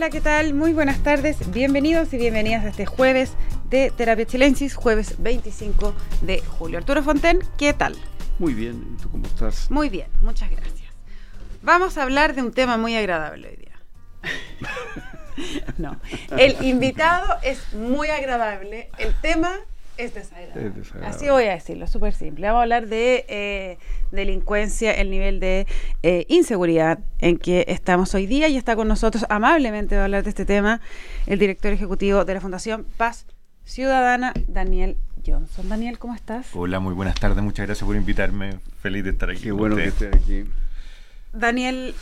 Hola, ¿qué tal? Muy buenas tardes, bienvenidos y bienvenidas a este jueves de Terapia Chilensis, jueves 25 de julio. Arturo Fonten, ¿qué tal? Muy bien, ¿y tú cómo estás? Muy bien, muchas gracias. Vamos a hablar de un tema muy agradable hoy día. No, el invitado es muy agradable, el tema es desagradable. Así voy a decirlo, súper simple. Vamos a hablar de delincuencia, el nivel de inseguridad en que estamos hoy día, y está con nosotros amablemente va a hablar de este tema el director ejecutivo de la Fundación Paz Ciudadana, Daniel Johnson. Daniel, ¿cómo estás? Hola, muy buenas tardes, muchas gracias por invitarme, feliz de estar aquí. Qué bueno que estés aquí. Daniel,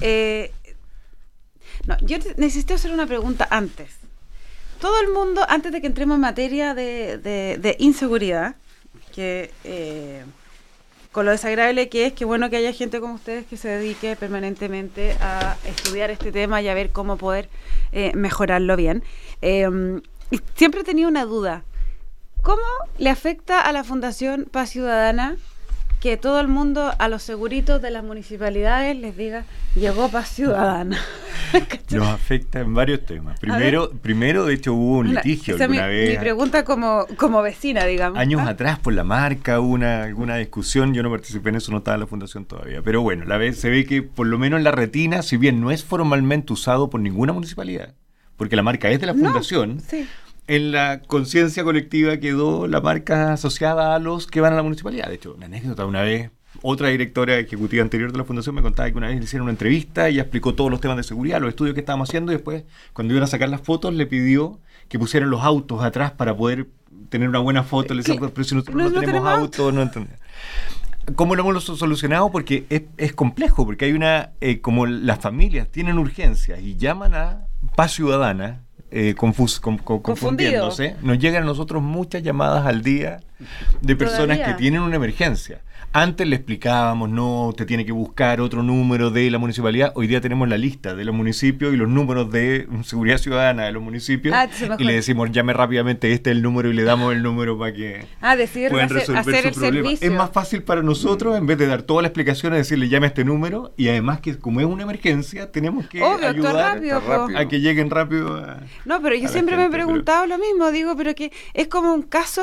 yo necesito hacer una pregunta antes. Todo el mundo, antes de que entremos en materia de inseguridad, que con lo desagradable que es, que bueno que haya gente como ustedes que se dedique permanentemente a estudiar este tema y a ver cómo poder mejorarlo bien. Y siempre he tenido una duda. ¿Cómo le afecta a la Fundación Paz Ciudadana que todo el mundo a los seguritos de las municipalidades les diga llegó Paz Ciudadana? Nos afecta en varios temas. Primero, de hecho, hubo un litigio alguna vez. Mi pregunta como vecina, digamos. Años atrás, por la marca, hubo alguna discusión. Yo no participé en eso, no estaba en la fundación todavía. Pero bueno, se ve que por lo menos en la retina, si bien no es formalmente usado por ninguna municipalidad, porque la marca es de la fundación, sí. En la conciencia colectiva quedó la marca asociada a los que van a la municipalidad. De hecho, una anécdota, una vez, otra directora ejecutiva anterior de la fundación me contaba que una vez le hicieron una entrevista y ella explicó todos los temas de seguridad, los estudios que estábamos haciendo, y después, cuando iban a sacar las fotos, le pidió que pusieran los autos atrás para poder tener una buena foto. Le decía, pero si nosotros no tenemos autos, no entendemos. ¿Cómo lo hemos solucionado? Porque es complejo, porque hay como las familias tienen urgencias y llaman a Paz Ciudadana, confundiéndose, nos llegan a nosotros muchas llamadas al día de personas que tienen una emergencia. Antes le explicábamos, no, te tiene que buscar otro número de la municipalidad. Hoy día tenemos la lista de los municipios y los números de seguridad ciudadana de los municipios, y le decimos, llame rápidamente, este es el número, y le damos el número para que puedan resolver su problema. Servicio. Es más fácil para nosotros, en vez de dar toda la explicación, decirle, llame a este número, y además que como es una emergencia, tenemos que ayudar a que lleguen rápido No, pero yo siempre me he preguntado lo mismo, digo, pero que es como un caso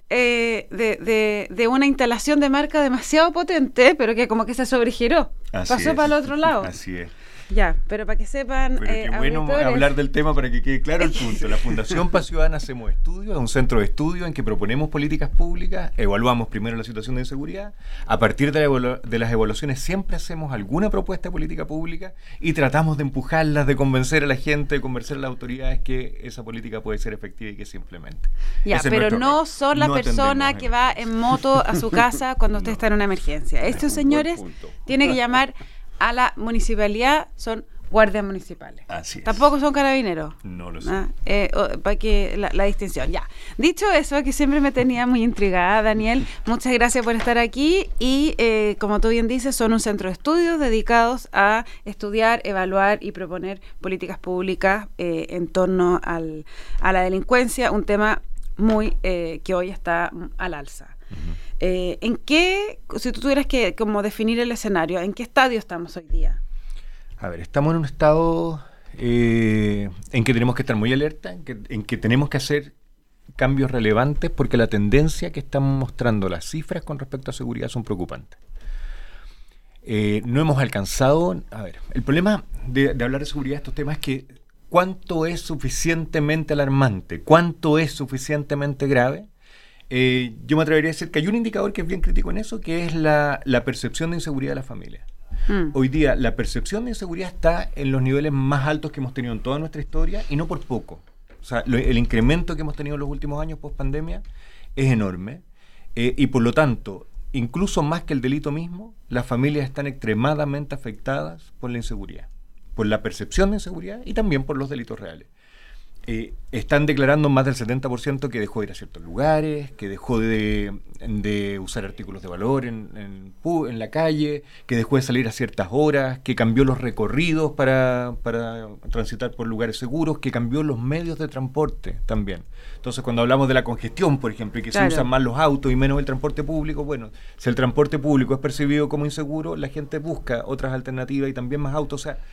de una instalación de marca demasiado potente, pero que como que se sobregiró. Pasó para el otro lado. Así es. Ya, pero para que sepan. Pero qué bueno hablar del tema para que quede claro el punto. La Fundación Paz Ciudadana hacemos estudios, es un centro de estudio en que proponemos políticas públicas, evaluamos primero la situación de inseguridad, a partir de las evaluaciones siempre hacemos alguna propuesta de política pública y tratamos de empujarlas, de convencer a la gente, de convencer a las autoridades que esa política puede ser efectiva y que se implemente. Ya, pero no son la persona que va en moto a su casa cuando usted está en una emergencia. Estos señores tienen que llamar a la municipalidad, son guardias municipales. Así es. Tampoco son carabineros. No lo sé. Para que la distinción. Ya. Dicho eso, que siempre me tenía muy intrigada, Daniel, muchas gracias por estar aquí. Y como tú bien dices, son un centro de estudios dedicados a estudiar, evaluar y proponer políticas públicas en torno a la delincuencia, un tema muy que hoy está al alza. Uh-huh. ¿En qué, si tú tuvieras que como definir el escenario, en qué estadio estamos hoy día? A ver, estamos en un estado en que tenemos que estar muy alerta, en que tenemos que hacer cambios relevantes, porque la tendencia que están mostrando las cifras con respecto a seguridad son preocupantes. No hemos alcanzado. A ver, el problema de hablar de seguridad, estos temas, es que ¿cuánto es suficientemente alarmante? ¿Cuánto es suficientemente grave? Yo me atrevería a decir que hay un indicador que es bien crítico en eso, que es la percepción de inseguridad de la familia. Hoy día la percepción de inseguridad está en los niveles más altos que hemos tenido en toda nuestra historia, y no por poco. O sea, el incremento que hemos tenido en los últimos años post pandemia es enorme, y por lo tanto, incluso más que el delito mismo, las familias están extremadamente afectadas por la inseguridad, por la percepción de inseguridad y también por los delitos reales. Están declarando más del 70% que dejó de ir a ciertos lugares, que dejó de usar artículos de valor en la calle, que dejó de salir a ciertas horas, que cambió los recorridos para transitar por lugares seguros, que cambió los medios de transporte también. Entonces, cuando hablamos de la congestión, por ejemplo, y que se usan más los autos y menos el transporte público, bueno, si el transporte público es percibido como inseguro, la gente busca otras alternativas y también más autos. O sea,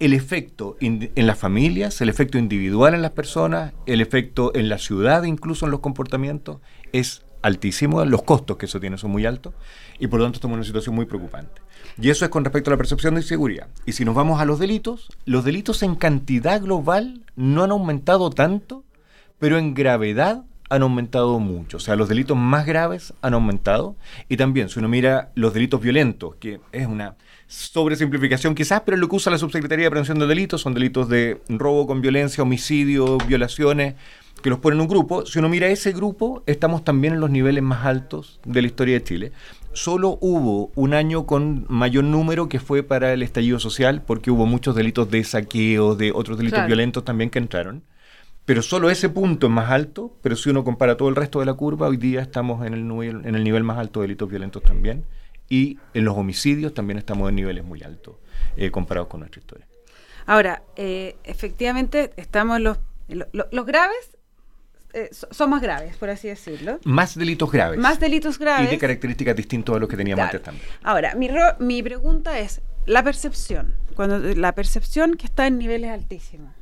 el efecto en las familias, el efecto individual en las personas, el efecto en la ciudad, incluso en los comportamientos, es altísimo. Los costos que eso tiene son muy altos y por lo tanto estamos en una situación muy preocupante. Y eso es con respecto a la percepción de inseguridad. Y si nos vamos a los delitos en cantidad global no han aumentado tanto, pero en gravedad han aumentado mucho. O sea, los delitos más graves han aumentado. Y también, si uno mira los delitos violentos, que es una sobresimplificación quizás, pero es lo que usa la Subsecretaría de Prevención de Delitos, son delitos de robo con violencia, homicidio, violaciones, que los ponen en un grupo. Si uno mira ese grupo, estamos también en los niveles más altos de la historia de Chile. Solo hubo un año con mayor número que fue para el estallido social, porque hubo muchos delitos de saqueo, de otros delitos violentos también que entraron. Pero solo ese punto es más alto, pero si uno compara todo el resto de la curva, hoy día estamos en el nivel más alto de delitos violentos también. Y en los homicidios también estamos en niveles muy altos comparados con nuestra historia. Ahora, efectivamente, estamos los graves, son más graves, por así decirlo. Más delitos graves. Más delitos graves. Y de características distintas a los que teníamos antes también. Ahora, mi pregunta es, la percepción que está en niveles altísimos,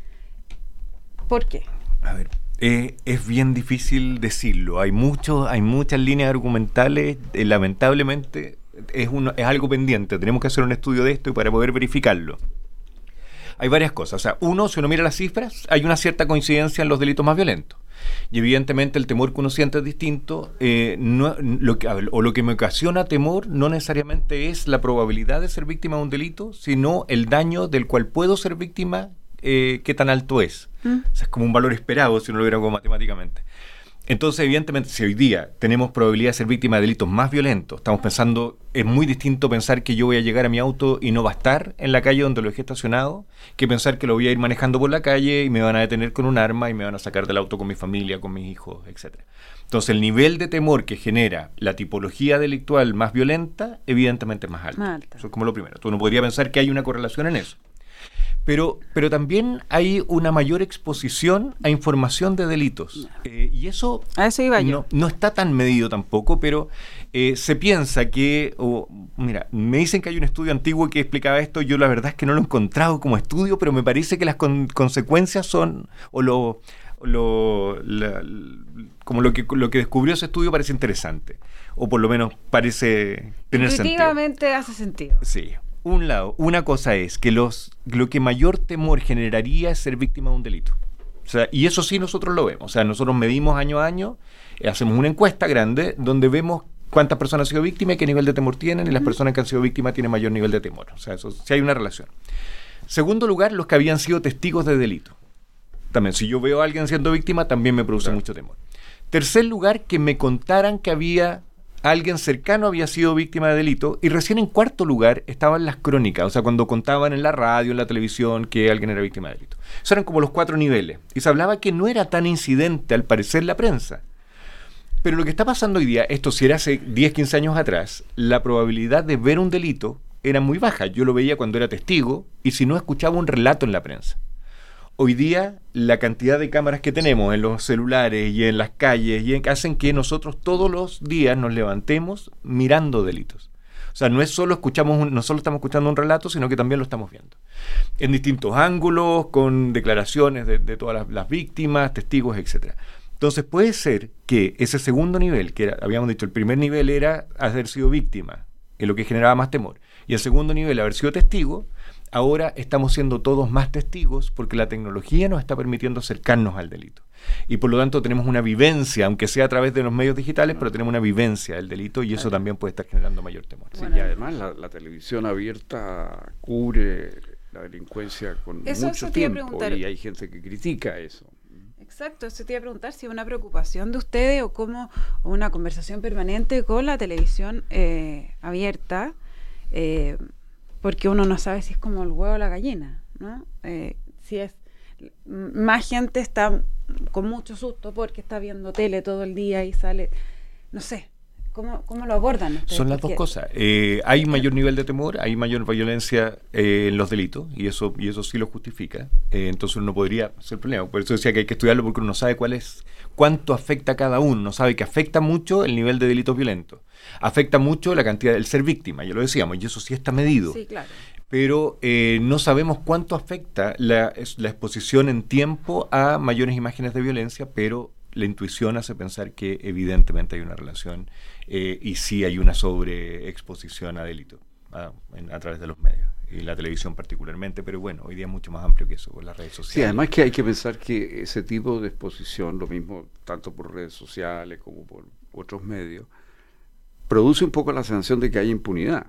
¿por qué? A ver, es bien difícil decirlo. Hay muchas líneas argumentales. Lamentablemente es algo pendiente. Tenemos que hacer un estudio de esto y para poder verificarlo. Hay varias cosas. O sea, uno, si uno mira las cifras, hay una cierta coincidencia en los delitos más violentos. Y evidentemente el temor que uno siente es distinto. Lo que me ocasiona temor no necesariamente es la probabilidad de ser víctima de un delito, sino el daño del cual puedo ser víctima, qué tan alto es. O sea, es como un valor esperado si uno lo viera matemáticamente. Entonces, evidentemente, si hoy día tenemos probabilidad de ser víctima de delitos más violentos, estamos pensando, es muy distinto pensar que yo voy a llegar a mi auto y no va a estar en la calle donde lo dejé estacionado, que pensar que lo voy a ir manejando por la calle y me van a detener con un arma y me van a sacar del auto con mi familia, con mis hijos, etcétera. Entonces, el nivel de temor que genera la tipología delictual más violenta, evidentemente es más alto. Eso es como lo primero. Tú no podrías pensar que hay una correlación en eso. Pero también hay una mayor exposición a información de delitos. Y eso, a eso iba yo. No está tan medido tampoco, pero se piensa que... mira, me dicen que hay un estudio antiguo que explicaba esto. Yo la verdad es que no lo he encontrado como estudio, pero me parece que las consecuencias son... como lo que descubrió ese estudio parece interesante. O por lo menos parece tener sentido. Intuitivamente hace sentido. Sí. Una cosa es que lo que mayor temor generaría es ser víctima de un delito. O sea, y eso sí nosotros lo vemos. O sea, nosotros medimos año a año, hacemos una encuesta grande donde vemos cuántas personas han sido víctimas y qué nivel de temor tienen, y las personas que han sido víctimas tienen mayor nivel de temor. O sea, eso sí hay una relación. Segundo lugar, los que habían sido testigos de delito. También, si yo veo a alguien siendo víctima, también me produce mucho temor. Tercer lugar, que me contaran que alguien cercano había sido víctima de delito. Y recién en cuarto lugar estaban las crónicas, o sea, cuando contaban en la radio, en la televisión, que alguien era víctima de delito. Esos eran como los 4 niveles. Y se hablaba que no era tan incidente, al parecer, la prensa. Pero lo que está pasando hoy día, esto si era hace 10, 15 años atrás, la probabilidad de ver un delito era muy baja. Yo lo veía cuando era testigo y si no escuchaba un relato en la prensa. Hoy día, la cantidad de cámaras que tenemos en los celulares y en las calles hacen que nosotros todos los días nos levantemos mirando delitos. O sea, no es solo no solo estamos escuchando un relato, sino que también lo estamos viendo. En distintos ángulos, con declaraciones de todas las víctimas, testigos, etcétera. Entonces puede ser que ese segundo nivel, que habíamos dicho, el primer nivel era haber sido víctima, es lo que generaba más temor. Y el segundo nivel, haber sido testigo. Ahora estamos siendo todos más testigos porque la tecnología nos está permitiendo acercarnos al delito. Y por lo tanto tenemos una vivencia, aunque sea a través de los medios digitales, pero tenemos una vivencia del delito y eso también puede estar generando mayor temor. Sí, y además la televisión abierta cubre la delincuencia con mucho tiempo y hay gente que critica eso. Exacto, eso te iba a preguntar si es una preocupación de ustedes o una conversación permanente con la televisión abierta, porque uno no sabe si es como el huevo o la gallina, ¿no? Si es más gente está con mucho susto porque está viendo tele todo el día y sale, no sé, ¿cómo lo abordan ustedes? Son las dos cosas. Hay mayor nivel de temor, hay mayor violencia en los delitos y eso sí lo justifica. Entonces uno podría ser problema. Por eso decía que hay que estudiarlo porque uno no sabe cuánto afecta a cada uno. No sabe que afecta mucho el nivel de delitos violentos. Afecta mucho la cantidad del ser víctima, ya lo decíamos, y eso sí está medido. Sí, claro. pero no sabemos cuánto afecta la exposición en tiempo a mayores imágenes de violencia, pero la intuición hace pensar que evidentemente hay una relación y sí hay una sobreexposición a delito a través de los medios y la televisión particularmente, pero bueno, hoy día es mucho más amplio que eso, por las redes sociales. Sí, además que hay que pensar que ese tipo de exposición, lo mismo tanto por redes sociales como por otros medios, produce un poco la sensación de que hay impunidad.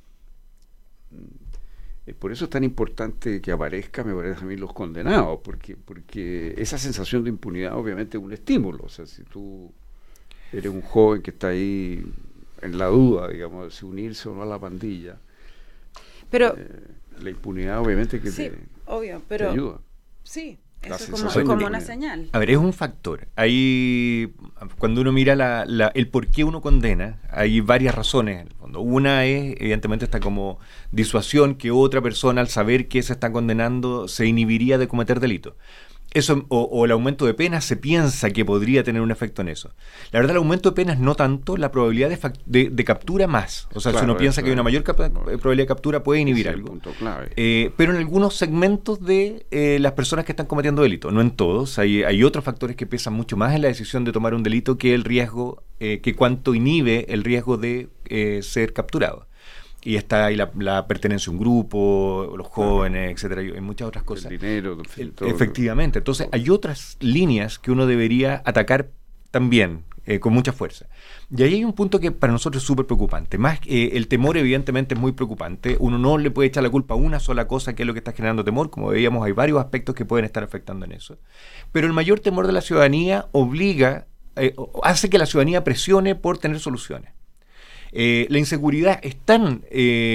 Por eso es tan importante que aparezca, me parece a mí, los condenados, porque esa sensación de impunidad obviamente es un estímulo. O sea, si tú eres un joven que está ahí en la duda, digamos, de si unirse o no a la pandilla, pero la impunidad obviamente que sí, obvio, te ayuda. Sí, La eso sensación es como de una impunidad. señal. A ver, es un factor. Hay, cuando uno mira el por qué uno condena, hay varias razones en el fondo. Una es, evidentemente, esta como disuasión que otra persona, al saber que se está condenando, se inhibiría de cometer delito. Eso, o el aumento de penas, se piensa que podría tener un efecto en eso. La verdad, el aumento de penas no tanto, la probabilidad de captura más. O sea, Claro, si uno piensa que hay una mayor probabilidad de captura, puede inhibir Ese es el algo. punto clave. Pero en algunos segmentos de las personas que están cometiendo delito, no en todos, hay otros factores que pesan mucho más en la decisión de tomar un delito que el riesgo, que cuánto inhibe el riesgo de ser capturado. Y está ahí la pertenencia a un grupo, los jóvenes, etcétera, y muchas otras cosas. El dinero, todo. Efectivamente. Entonces, hay otras líneas que uno debería atacar también, con mucha fuerza. Y ahí hay un punto que para nosotros es súper preocupante. Más el temor, evidentemente, es muy preocupante. Uno no le puede echar la culpa a una sola cosa que es lo que está generando temor. Como veíamos, hay varios aspectos que pueden estar afectando en eso. Pero el mayor temor de la ciudadanía hace que la ciudadanía presione por tener soluciones. La inseguridad es tanto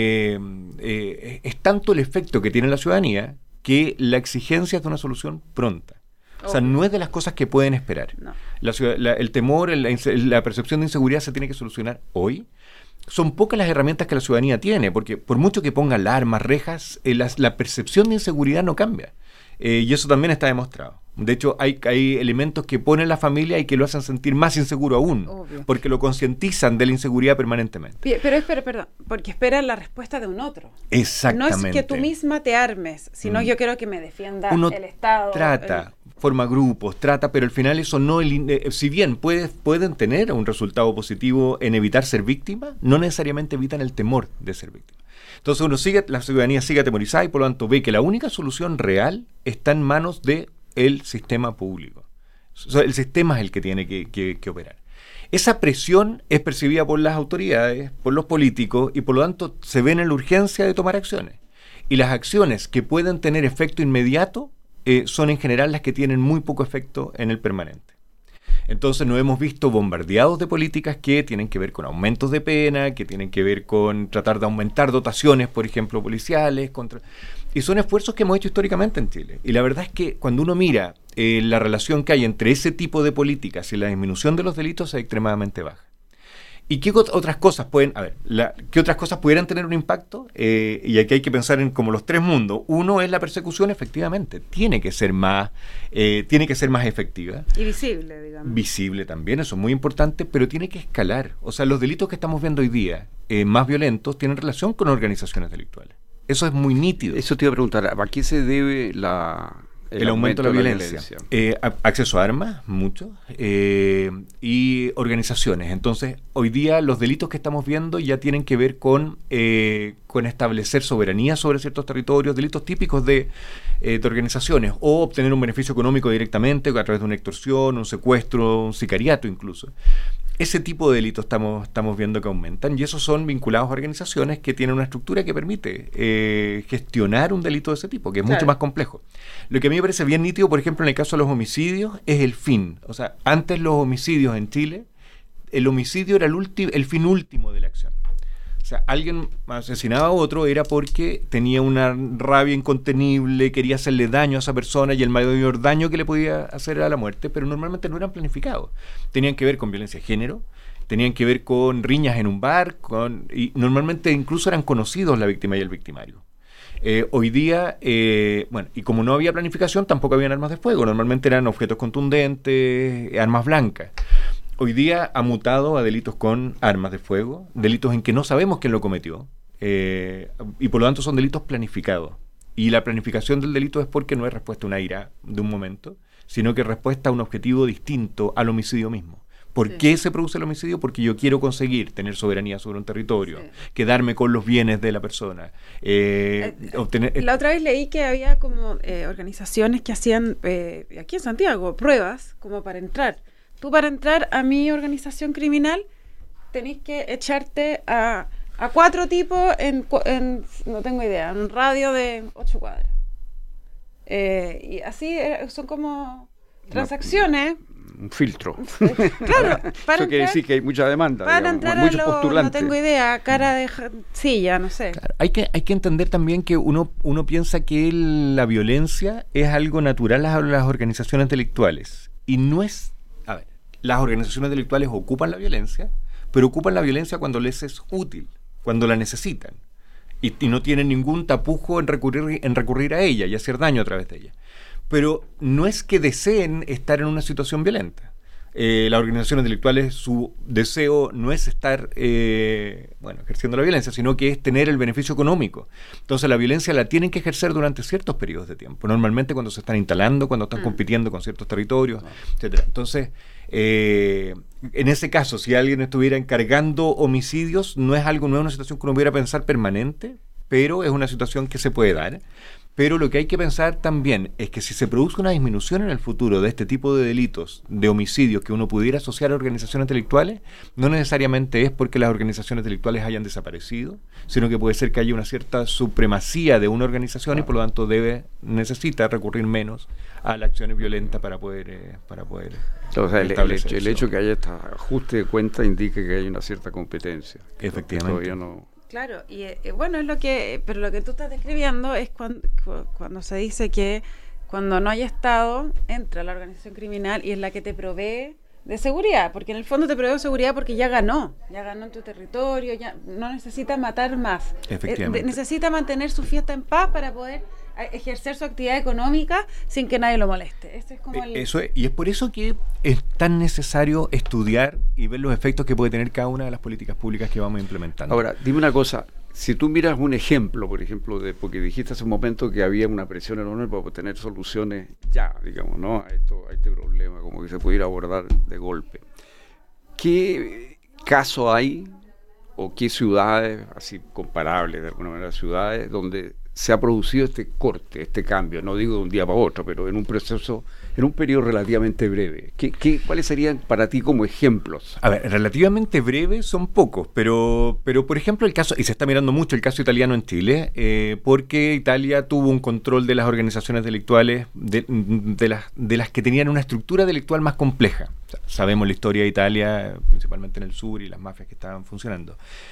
el efecto que tiene la ciudadanía que la exigencia es de una solución pronta. O sea, no es de las cosas que pueden esperar. No. El temor, la percepción de inseguridad se tiene que solucionar hoy. Son pocas las herramientas que la ciudadanía tiene, porque por mucho que ponga alarmas, rejas, la percepción de inseguridad no cambia. Y eso también está demostrado. De hecho, hay elementos que ponen la familia y que lo hacen sentir más inseguro aún, obvio, porque lo concientizan de la inseguridad permanentemente. Pero perdón, porque esperan la respuesta de un otro. Exactamente. No es que tú misma te armes, sino yo quiero que me defienda uno el Estado. Forma grupos, pero al final eso no, si bien pueden tener un resultado positivo en evitar ser víctima, no necesariamente evitan el temor de ser víctima. Entonces la ciudadanía sigue atemorizada y por lo tanto ve que la única solución real está en manos del sistema público. O sea, el sistema es el que tiene que operar. Esa presión es percibida por las autoridades, por los políticos, y por lo tanto se ven en la urgencia de tomar acciones. Y las acciones que pueden tener efecto inmediato son en general las que tienen muy poco efecto en el permanente. Entonces nos hemos visto bombardeados de políticas que tienen que ver con aumentos de pena, que tienen que ver con tratar de aumentar dotaciones, por ejemplo, policiales, y son esfuerzos que hemos hecho históricamente en Chile. Y la verdad es que cuando uno mira la relación que hay entre ese tipo de políticas y la disminución de los delitos es extremadamente baja. ¿Y qué otras cosas qué otras cosas pudieran tener un impacto? Y aquí hay que pensar en como los tres mundos. Uno es la persecución, efectivamente. Tiene que ser más efectiva. Y visible, digamos. Visible también, eso es muy importante, pero tiene que escalar. O sea, los delitos que estamos viendo hoy día, más violentos, tienen relación con organizaciones delictuales. Eso es muy nítido. Eso te iba a preguntar, ¿a qué se debe el aumento de la violencia? Acceso a armas, mucho, y organizaciones. Entonces, hoy día los delitos que estamos viendo ya tienen que ver con establecer soberanía sobre ciertos territorios, delitos típicos de organizaciones, o obtener un beneficio económico directamente a través de una extorsión, un secuestro, un sicariato incluso. Ese tipo de delitos estamos viendo que aumentan, y esos son vinculados a organizaciones que tienen una estructura que permite gestionar un delito de ese tipo, que es mucho más complejo. Lo que a mí me parece bien nítido, por ejemplo, en el caso de los homicidios, es el fin. O sea, antes los homicidios en Chile, el homicidio era el fin último de la acción. O sea, alguien asesinaba a otro era porque tenía una rabia incontenible, quería hacerle daño a esa persona, y el mayor daño que le podía hacer era la muerte, pero normalmente no eran planificados. Tenían que ver con violencia de género, tenían que ver con riñas en un bar, y normalmente incluso eran conocidos la víctima y el victimario. Hoy día, y como no había planificación, tampoco habían armas de fuego, normalmente eran objetos contundentes, armas blancas. Hoy día ha mutado a delitos con armas de fuego, delitos en que no sabemos quién lo cometió, y por lo tanto son delitos planificados. Y la planificación del delito es porque no es respuesta a una ira de un momento, sino que es respuesta a un objetivo distinto al homicidio mismo. ¿Por qué se produce el homicidio? Porque yo quiero conseguir tener soberanía sobre un territorio, quedarme con los bienes de la persona. Obtener. La otra vez leí que había como organizaciones que hacían, aquí en Santiago, pruebas como para entrar. Tú para entrar a mi organización criminal tenés que echarte a 4 tipos no tengo idea, en un radio de 8 cuadras. Y así son como transacciones. Un filtro. Claro, para eso quiere decir que hay mucha demanda, para digamos, entrar muchos postulantes. No tengo idea, cara de silla, no sé. Claro, hay que entender también que uno piensa que la violencia es algo natural a las organizaciones delictuales. Y no es... A ver, las organizaciones delictuales ocupan la violencia, pero ocupan la violencia cuando les es útil, cuando la necesitan. Y no tienen ningún tapujo en recurrir a ella y hacer daño a través de ella. Pero no es que deseen estar en una situación violenta. Las organizaciones delictuales, su deseo no es estar ejerciendo la violencia, sino que es tener el beneficio económico. Entonces la violencia la tienen que ejercer durante ciertos periodos de tiempo, normalmente cuando se están instalando, cuando están compitiendo con ciertos territorios, etcétera. Entonces, en ese caso, si alguien estuviera encargando homicidios, no es una situación que uno pudiera pensar permanente, pero es una situación que se puede dar. Pero lo que hay que pensar también es que si se produce una disminución en el futuro de este tipo de delitos, de homicidios que uno pudiera asociar a organizaciones delictuales, no necesariamente es porque las organizaciones delictuales hayan desaparecido, sino que puede ser que haya una cierta supremacía de una organización y por lo tanto necesita recurrir menos a las acciones violentas para poder o sea, el hecho que haya este ajuste de cuenta indica que hay una cierta competencia. Efectivamente. Todavía no... Claro, y bueno, pero lo que tú estás describiendo es cuando se dice que cuando no hay Estado, entra la organización criminal y es la que te provee de seguridad, porque en el fondo te provee seguridad porque ya ganó en tu territorio, ya no necesita matar más. Efectivamente. Necesita mantener su fiesta en paz para poder ejercer su actividad económica sin que nadie lo moleste. Ese es como Eso es, y es por eso que es tan necesario estudiar y ver los efectos que puede tener cada una de las políticas públicas que vamos implementando. Ahora, dime una cosa, si tú miras un ejemplo, por ejemplo, porque dijiste hace un momento que había una presión enorme para obtener soluciones ya, digamos, ¿no? A este problema, como que se pudiera abordar de golpe. ¿Qué caso hay o qué ciudades, así comparables de alguna manera, ciudades donde se ha producido este corte, este cambio, no digo de un día para otro, pero en un proceso, en un periodo relativamente breve? ¿Cuáles serían para ti como ejemplos? A ver, relativamente breves son pocos, pero por ejemplo el caso, y se está mirando mucho el caso italiano en Chile, porque Italia tuvo un control de las organizaciones delictuales, de las que tenían una estructura delictual más compleja. O sea, sabemos la historia de Italia, principalmente en el sur, y las mafias que estaban funcionando.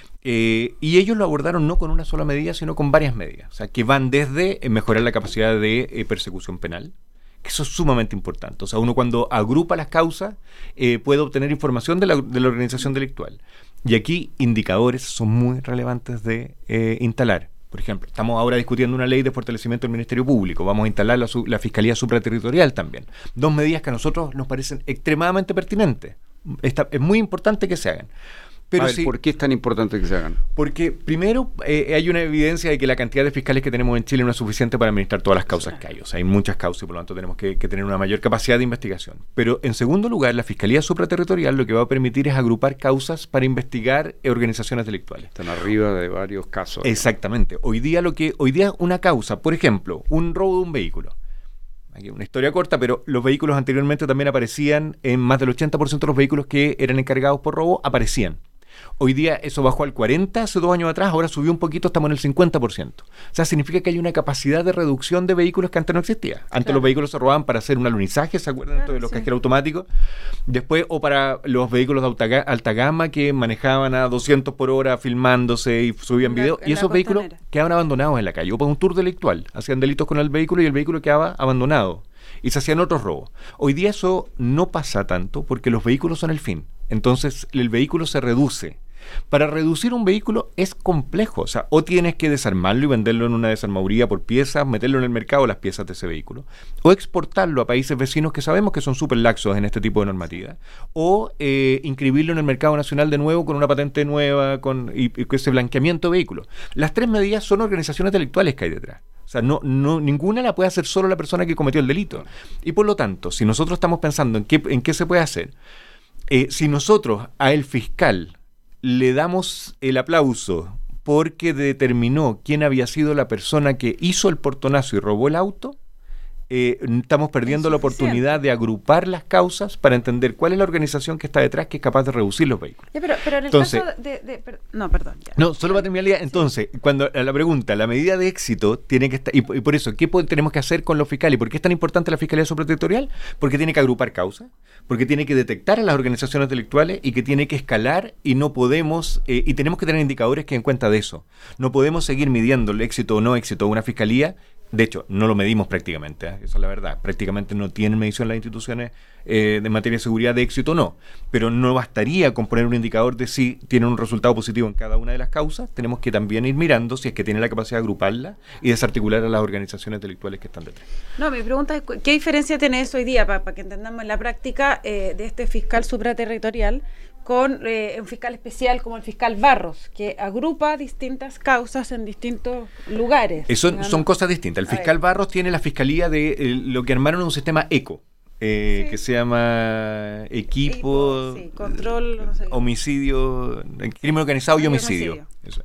Y ellos lo abordaron no con una sola medida, sino con varias medidas. O sea, que van desde mejorar la capacidad de persecución penal, que eso es sumamente importante. O sea, uno cuando agrupa las causas puede obtener información de la organización delictual. Y aquí indicadores son muy relevantes de instalar. Por ejemplo, estamos ahora discutiendo una ley de fortalecimiento del Ministerio Público. Vamos a instalar la Fiscalía Supraterritorial también. 2 medidas que a nosotros nos parecen extremadamente pertinentes. Es muy importante que se hagan. Pero ¿por qué es tan importante que se hagan? Porque primero hay una evidencia de que la cantidad de fiscales que tenemos en Chile no es suficiente para administrar todas las causas que hay. O sea, hay muchas causas y por lo tanto tenemos que tener una mayor capacidad de investigación. Pero en segundo lugar, la Fiscalía Supraterritorial lo que va a permitir es agrupar causas para investigar organizaciones delictuales. Están arriba de varios casos. Exactamente. Hoy día una causa, por ejemplo, un robo de un vehículo. Aquí una historia corta, pero los vehículos anteriormente también aparecían, en más del 80% de los vehículos que eran encargados por robo aparecían. Hoy día eso bajó al 40% hace 2 años atrás, ahora subió un poquito, estamos en el 50%. O sea, significa que hay una capacidad de reducción de vehículos que antes no existía. Antes los vehículos se robaban para hacer un alunizaje, ¿se acuerdan? De los cajeros automáticos. Después, o para los vehículos de alta gama que manejaban a 200 por hora filmándose y subían videos. Y esos vehículos quedaban abandonados en la calle. O para un tour delictual. Hacían delitos con el vehículo y el vehículo quedaba abandonado. Y se hacían otros robos. Hoy día eso no pasa tanto porque los vehículos son el fin. Entonces el vehículo se reduce. Para reducir un vehículo es complejo, o sea, o tienes que desarmarlo y venderlo en una desarmaduría por piezas, meterlo en el mercado las piezas de ese vehículo, o exportarlo a países vecinos que sabemos que son súper laxos en este tipo de normativa, o inscribirlo en el mercado nacional de nuevo con una patente nueva y ese blanqueamiento de vehículos. Las tres medidas son organizaciones intelectuales que hay detrás. O sea, ninguna la puede hacer solo la persona que cometió el delito. Y por lo tanto, si nosotros estamos pensando en qué se puede hacer, si nosotros a el fiscal le damos el aplauso porque determinó quién había sido la persona que hizo el portonazo y robó el auto, estamos perdiendo la oportunidad de agrupar las causas para entender cuál es la organización que está detrás que es capaz de reducir los vehículos. Ya, pero en el caso no, perdón. Ya. No, solo para terminar la idea. Entonces, cuando a la pregunta, la medida de éxito tiene que estar, y por eso, ¿qué tenemos que hacer con los fiscales? ¿Y por qué es tan importante la Fiscalía Superterritorial? Porque tiene que agrupar causas, porque tiene que detectar a las organizaciones intelectuales y que tiene que escalar y no podemos, y tenemos que tener indicadores que den cuenta de eso. No podemos seguir midiendo el éxito o no éxito de una fiscalía. De hecho, no lo medimos prácticamente, esa es la verdad. Prácticamente no tienen medición las instituciones de materia de seguridad de éxito o no. Pero no bastaría con poner un indicador de si tienen un resultado positivo en cada una de las causas. Tenemos que también ir mirando si es que tienen la capacidad de agruparla y desarticular a las organizaciones intelectuales que están detrás. No, mi pregunta es, ¿qué diferencia tiene eso hoy día para que entendamos en la práctica de este fiscal supraterritorial con un fiscal especial como el fiscal Barros, que agrupa distintas causas en distintos lugares? Son cosas distintas. El fiscal Barros tiene la fiscalía de lo que armaron un sistema ECO, que se llama Equipo, Control, no sé, Homicidio, Crimen Organizado y Homicidio. Eso.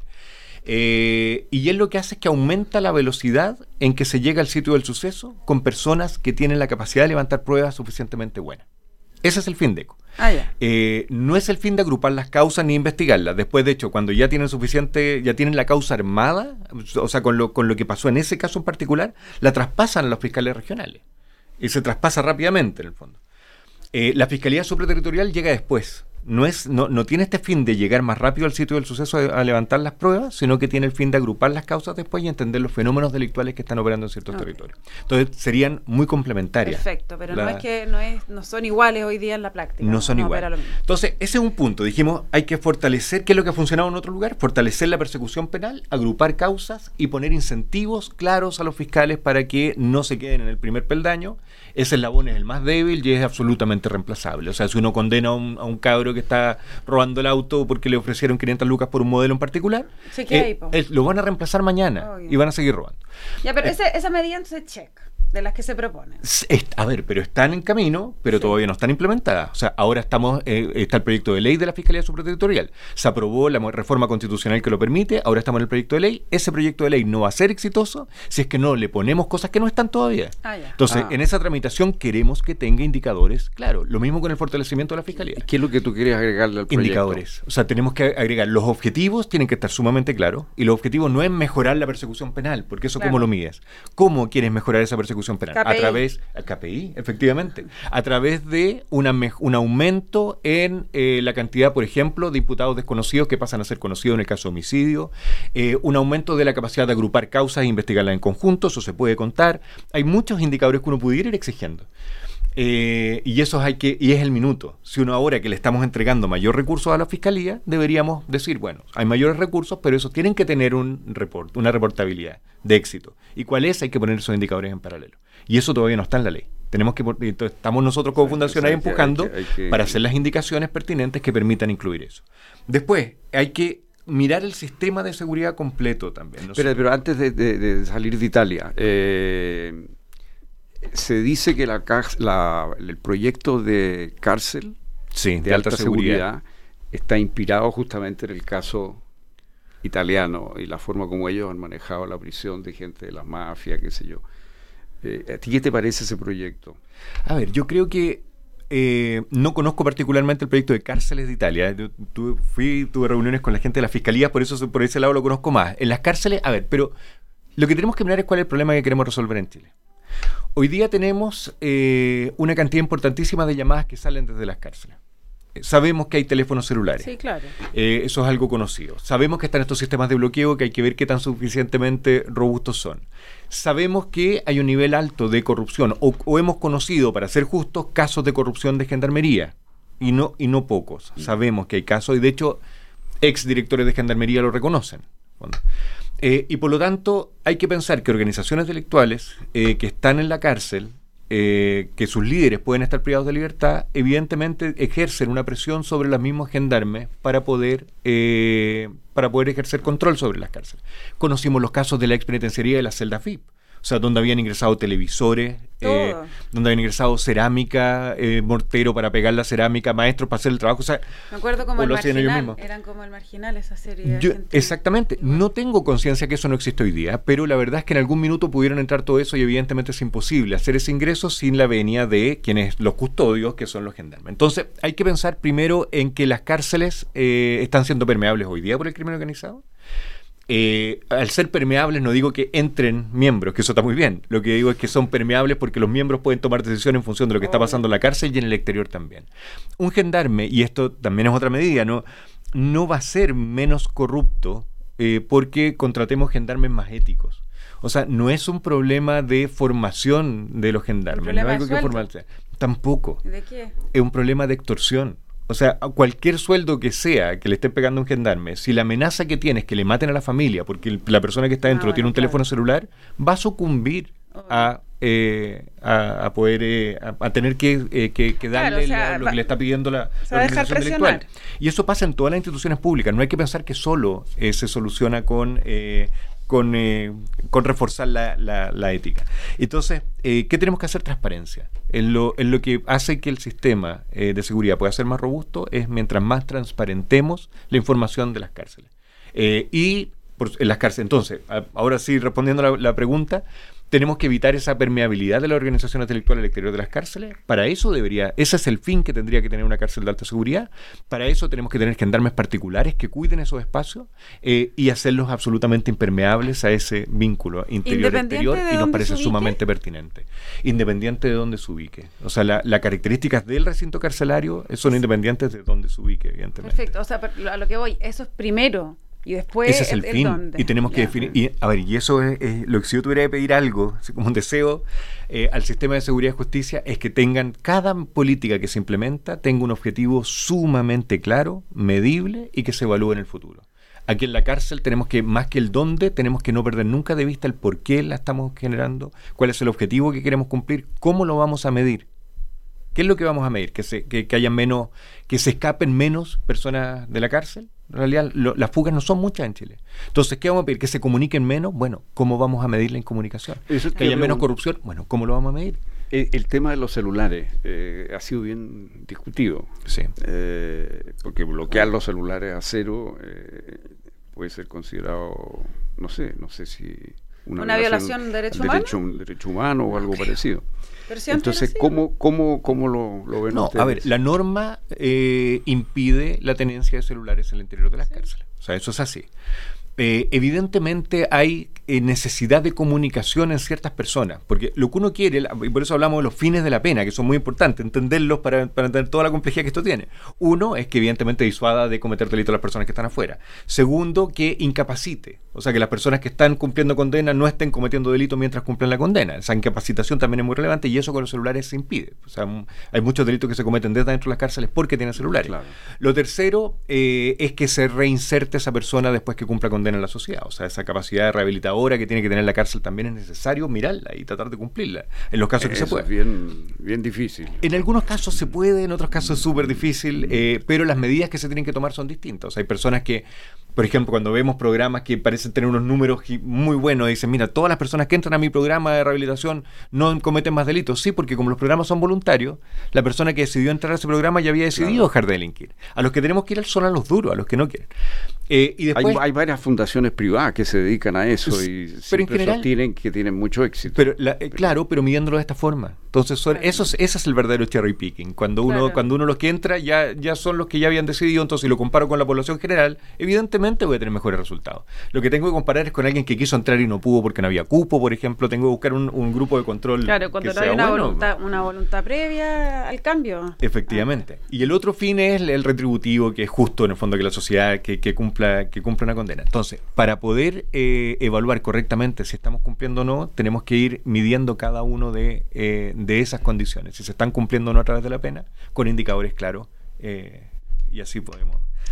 Y él lo que hace es que aumenta la velocidad en que se llega al sitio del suceso con personas que tienen la capacidad de levantar pruebas suficientemente buenas. Ese es el fin de ECO. No es el fin de agrupar las causas ni investigarlas. Después, de hecho, cuando ya tienen la causa armada, o sea, con lo que pasó en ese caso en particular, la traspasan a los fiscales regionales. Y se traspasa rápidamente, en el fondo. La Fiscalía Superterritorial llega después. No tiene este fin de llegar más rápido al sitio del suceso a levantar las pruebas, sino que tiene el fin de agrupar las causas después y entender los fenómenos delictuales que están operando en ciertos territorios. Entonces serían muy complementarias. Perfecto, pero no son iguales hoy día en la práctica. No son iguales. Entonces ese es un punto. Dijimos, hay que fortalecer, ¿qué es lo que ha funcionado en otro lugar? Fortalecer la persecución penal, agrupar causas y poner incentivos claros a los fiscales para que no se queden en el primer peldaño. Ese eslabón es el más débil y es absolutamente reemplazable. O sea, si uno condena a un cabro que está robando el auto porque le ofrecieron 500 lucas por un modelo en particular, lo van a reemplazar mañana y van a seguir robando. Ya, pero esa medida entonces check de las que se proponen. A ver, pero están en camino, pero todavía no están implementadas. O sea, ahora está el proyecto de ley de la Fiscalía Superterritorial. Se aprobó la reforma constitucional que lo permite, ahora estamos en el proyecto de ley. Ese proyecto de ley no va a ser exitoso si es que no le ponemos cosas que no están todavía. Entonces, en esa tramitación queremos que tenga indicadores, claro. Lo mismo con el fortalecimiento de la Fiscalía. ¿Qué es lo que tú quieres agregarle al proyecto? Indicadores. O sea, tenemos que agregar los objetivos, tienen que estar sumamente claros, y los objetivos no es mejorar la persecución penal, porque eso ¿cómo lo mides? ¿Cómo quieres mejorar esa persecución penal? KPI. A través KPI, efectivamente, a través de un aumento en la cantidad, por ejemplo, de imputados desconocidos que pasan a ser conocidos en el caso de homicidio, un aumento de la capacidad de agrupar causas e investigarlas en conjunto, eso se puede contar. Hay muchos indicadores que uno pudiera ir exigiendo. Y eso y es el minuto. Si uno ahora que le estamos entregando mayor recursos a la Fiscalía, deberíamos decir, bueno, hay mayores recursos, pero esos tienen que tener una reportabilidad de éxito. ¿Y cuál es? Hay que poner esos indicadores en paralelo. Y eso todavía no está en la ley. Entonces, estamos nosotros como fundación ahí empujando para hacer las indicaciones pertinentes que permitan incluir eso. Después, hay que mirar el sistema de seguridad completo también. Pero antes de salir de Italia, se dice que el proyecto de cárcel de alta seguridad está inspirado justamente en el caso italiano y la forma como ellos han manejado la prisión de gente de las mafias, qué sé yo. ¿A ti qué te parece ese proyecto? A ver, yo creo que no conozco particularmente el proyecto de cárceles de Italia. Yo tuve reuniones con la gente de la Fiscalía, por ese lado lo conozco más. En las cárceles, a ver, pero lo que tenemos que mirar es cuál es el problema que queremos resolver en Chile. Hoy día tenemos una cantidad importantísima de llamadas que salen desde las cárceles. Sabemos que hay teléfonos celulares. Sí, claro. Eso es algo conocido. Sabemos que están estos sistemas de bloqueo que hay que ver qué tan suficientemente robustos son. Sabemos que hay un nivel alto de corrupción o hemos conocido, para ser justos, casos de corrupción de gendarmería y no pocos. Sabemos que hay casos y de hecho ex directores de gendarmería lo reconocen. Bueno, y por lo tanto hay que pensar que organizaciones delictuales que están en la cárcel, que sus líderes pueden estar privados de libertad, evidentemente ejercen una presión sobre los mismos gendarmes para poder ejercer control sobre las cárceles. Conocimos los casos de la expenitenciaría de las celdas VIP, o sea, donde habían ingresado televisores, donde habían ingresado cerámica, mortero para pegar la cerámica, maestros para hacer el trabajo. O sea, me acuerdo como el Marginal, eran como el Marginal esa serie. Exactamente, no tengo conciencia que eso no existe hoy día, pero la verdad es que en algún minuto pudieron entrar todo eso y evidentemente es imposible hacer ese ingreso sin la venia de quienes los custodios, que son los gendarmes. Entonces, hay que pensar primero en que las cárceles están siendo permeables hoy día por el crimen organizado. Al ser permeables no digo que entren miembros, que eso está muy bien. Lo que digo es que son permeables porque los miembros pueden tomar decisiones en función de lo que está pasando en la cárcel y en el exterior también. Un gendarme, y esto también es otra medida, no va a ser menos corrupto porque contratemos gendarmes más éticos. O sea, no es un problema de formación de los gendarmes, no es algo que formarse. Tampoco. ¿De qué? Es un problema de extorsión. O sea, cualquier sueldo que sea que le esté pegando a un gendarme, si la amenaza que tiene es que le maten a la familia porque la persona que está dentro tiene un teléfono celular, va a sucumbir a poder a tener que darle lo que le está pidiendo la organización delictual. Y eso pasa en todas las instituciones públicas. No hay que pensar que solo se soluciona con reforzar la ética. Entonces, ¿qué tenemos que hacer? Transparencia. En lo que hace que el sistema de seguridad pueda ser más robusto es mientras más transparentemos la información de las cárceles. En las cárceles. Entonces, ahora sí, respondiendo la pregunta, tenemos que evitar esa permeabilidad de la organización intelectual al exterior de las cárceles. Para eso ese es el fin que tendría que tener una cárcel de alta seguridad. Para eso tenemos que tener gendarmes particulares que cuiden esos espacios y hacerlos absolutamente impermeables a ese vínculo interior-exterior, y nos parece sumamente pertinente. Independiente de dónde se ubique. O sea, las características del recinto carcelario son independientes de dónde se ubique, evidentemente. Perfecto. O sea, a lo que voy, eso es primero. Y después ese es el fin. ¿Dónde? Y tenemos que definir. Y eso es lo que, si yo tuviera que pedir algo, así como un deseo al sistema de seguridad y justicia, es que cada política que se implementa tenga un objetivo sumamente claro, medible y que se evalúe en el futuro. Aquí en la cárcel tenemos que, más que el dónde, tenemos que no perder nunca de vista el por qué la estamos generando, cuál es el objetivo que queremos cumplir, cómo lo vamos a medir. ¿Qué es lo que vamos a medir? Que haya menos, que se escapen menos personas de la cárcel. En realidad, las fugas no son muchas en Chile. Entonces, ¿qué vamos a pedir? ¿Que se comuniquen menos? Bueno, ¿cómo vamos a medirla en comunicación? ¿Que haya menos corrupción? Bueno, ¿cómo lo vamos a medir? El tema de los celulares ha sido bien discutido. Sí. Porque bloquear los celulares a cero puede ser considerado, no sé si una violación de derecho humano o algo parecido. Si entonces, ¿cómo lo ven ustedes? A ver, la norma impide la tenencia de celulares en el interior de las cárceles. O sea, eso es así. Evidentemente hay necesidad de comunicación en ciertas personas, porque lo que uno quiere, y por eso hablamos de los fines de la pena, que son muy importantes, entenderlos para entender toda la complejidad que esto tiene. Uno es que evidentemente disuada de cometer delito a las personas que están afuera. Segundo, que incapacite, o sea, que las personas que están cumpliendo condena no estén cometiendo delito mientras cumplen la condena. Esa incapacitación también es muy relevante y eso con los celulares se impide. O sea, hay muchos delitos que se cometen desde dentro de las cárceles porque tienen celulares. Claro. Lo tercero es que se reinserte esa persona después que cumpla condena en la sociedad. O sea, esa capacidad rehabilitadora que tiene que tener la cárcel también es necesario mirarla y tratar de cumplirla en los casos que se puede. Es bien difícil. En algunos casos se puede, en otros casos es súper difícil, pero las medidas que se tienen que tomar son distintas. O sea, hay personas que, por ejemplo, cuando vemos programas que parecen tener unos números muy buenos, dicen, mira, todas las personas que entran a mi programa de rehabilitación no cometen más delitos. Sí, porque como los programas son voluntarios, la persona que decidió entrar a ese programa ya había decidido dejar de delinquir. A los que tenemos que ir son a los duros, a los que no quieren. Y después, hay varias fundaciones privadas que se dedican a eso y siempre general, sostienen que tienen mucho éxito. Claro, pero midiéndolo de esta forma. Entonces, ese es el verdadero cherry picking. Cuando uno los que entra ya son los que ya habían decidido, entonces si lo comparo con la población general, evidentemente voy a tener mejores resultados. Lo que tengo que comparar es con alguien que quiso entrar y no pudo porque no había cupo, por ejemplo. Tengo que buscar un grupo de control. Claro, cuando no hay una voluntad previa al cambio. Efectivamente. Y el otro fin es el retributivo, que es justo en el fondo que la sociedad que cumpla una condena. Entonces, para poder evaluar correctamente si estamos cumpliendo o no, tenemos que ir midiendo cada uno de esas condiciones, si se están cumpliendo o no a través de la pena, con indicadores claros, y así podemos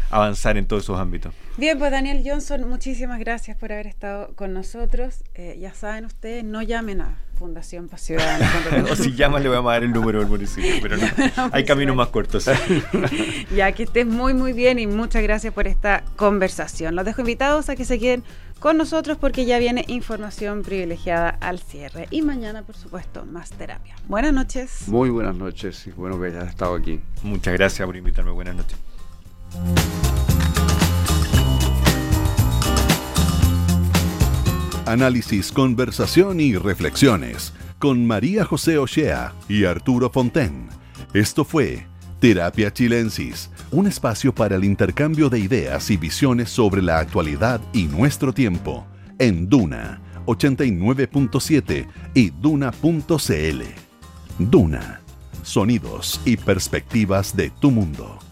avanzar en todos esos ámbitos. Bien, pues Daniel Johnson, muchísimas gracias por haber estado con nosotros. Ya saben ustedes, no llamen a Fundación Paz Ciudadana. O si llaman le vamos a dar el número del municipio, pero no, hay caminos más cortos. Ya que estés muy muy bien y muchas gracias por esta conversación. Los dejo invitados a que se queden con nosotros porque ya viene información privilegiada al cierre. Y mañana, por supuesto, más terapia. Buenas noches. Muy buenas noches y bueno que hayas estado aquí. Muchas gracias por invitarme. Buenas noches. Análisis, conversación y reflexiones con María José Ochea y Arturo Fonten. Esto fue Terapia Chilensis, un espacio para el intercambio de ideas y visiones sobre la actualidad y nuestro tiempo, en Duna 89.7 y Duna.cl. Duna, sonidos y perspectivas de tu mundo.